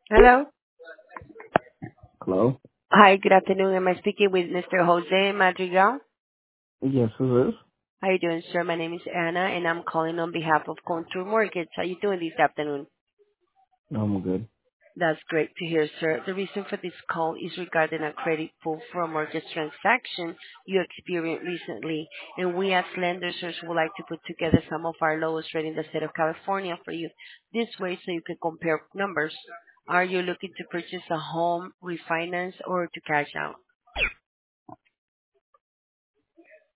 Hello. Hello? Hi, good afternoon. Am I speaking with Mr. Jose Madrigal? Yes, who is this? How are you doing, sir? My name is Anna, and I'm calling on behalf of Contour Mortgage. How you doing this afternoon? No, I'm good. That's great to hear, sir. The reason for this call is regarding a credit pull for a mortgage transaction you experienced recently, and we as lenders sir, would like to put together some of our lowest rate in the state of California for you. This way, so you can compare numbers. Are you looking to purchase a home, refinance, or to cash out?